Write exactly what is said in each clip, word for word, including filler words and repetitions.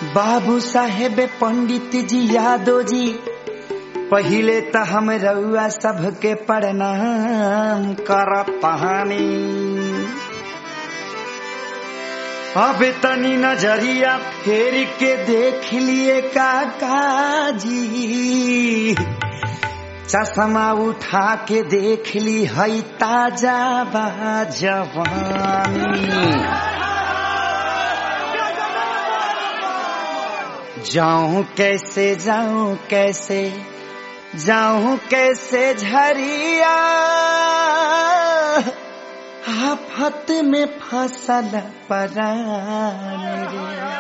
बाबू साहेब पंडित जी यादव जी पहिले त हम रउआ सबके प्रणाम करतानी। अब तनी नजरिया फेर के देख लिए काका जी, चश्मा उठा के देख ली हई ताजा बा जवानी। जाऊं कैसे जाऊं कैसे जाऊं कैसे झरिया, आफत में फसल परान रे।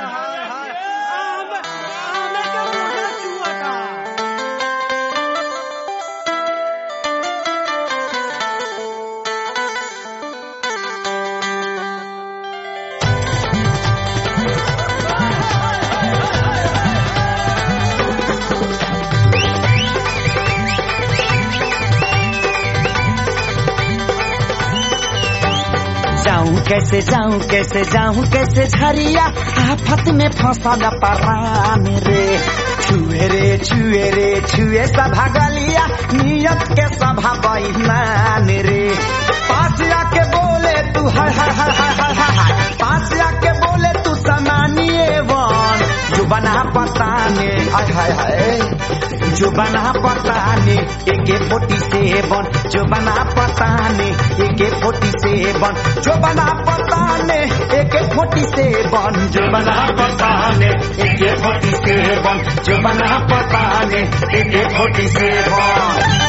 जाऊं कैसे जाऊं कैसे जाऊं कैसे झरिया, आफत में फसल परान रे। छुए रे छुए रे छुए सभा गलिया, नियत के सभा बेईमान रे। पास आके बोले तू हाय हाय हाय हाय हाय हाय, पास आके बोले तू समानिए वन, जो बना पता ने हाय हाय हाय, जो बना पता ने एके फोर्टी सेवन, जो बना पता ने एके फोर्टी सेवन, जो बना पता ने एके फोर्टी सेवन, जो बना पता ने एके फोर्टी सेवन, जो बना पता ने एके फोर्टी सेवन।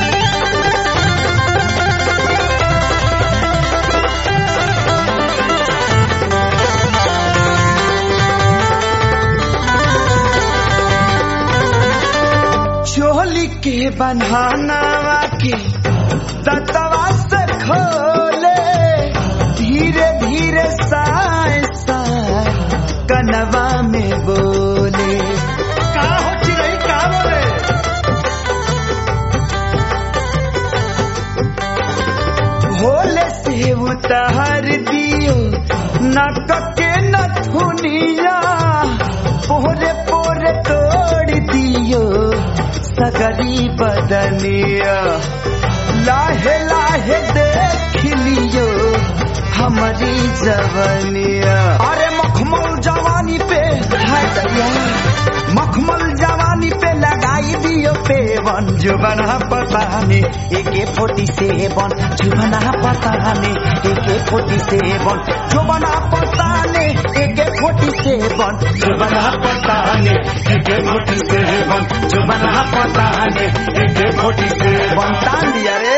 चोली के बन्हाना के दतवा से खोले, धीरे धीरे साए साए कनवा में बोले। का हो चिरई का बोले, भोले से उतार दियो नक के नथुनिया, पोरे पोरे तोड़ दियो सगरी बदनिया। लाहे लाहे देख लियो हमारी जवानिया। अरे मखमल जवानी पे है दया, मखमल जवानी पे लगाई दियो पेवन, जो बना पता ने एके फोर्टी सेवन, जो बना पता ने एके फोर्टी सेवन, जो बना पता ने एके फोर्टी सेवन, जो बना पता ने एके फोर्टी सेवन, जो बना पता ने एके फोर्टी सेवन। तान दिया रे।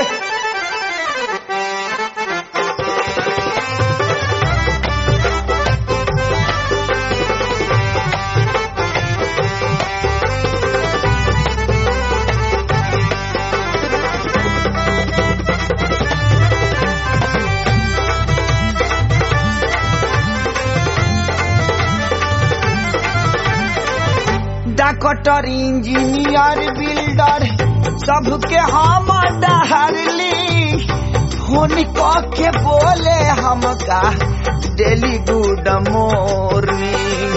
डॉक्टर इंजीनियर बिल्डर सबके हम डहरली, फोन के बोले हमका डेली गुड मॉर्निंग।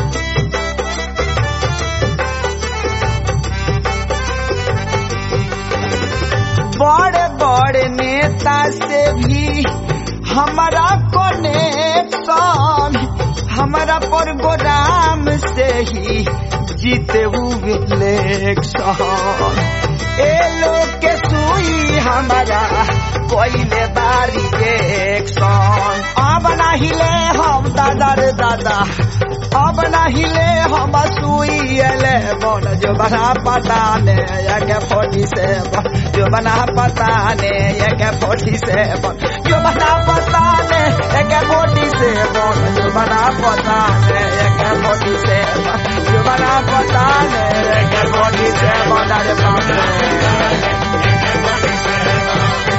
बड़े बड़े नेता से भी हमारा कनेक्शन, हमारा प्रोग्राम से ही जीते हुए इलेक्शन। ए लोग के सुई हमारा कोयले बारी एक्शन। अब नहीं ले हम दादा रे दादा, अब नहीं ले हम सुई एले बन, जो बना पता ने एके फोर्टी सेवन, जो बना पता ने एके फोर्टी सेवन, जो बना पता ने एके फोर्टी सेवन, जो बना पता ने एके फोर्टी सेवन, जो बना पता ने एके फोर्टी सेवन। अरे बाप रे।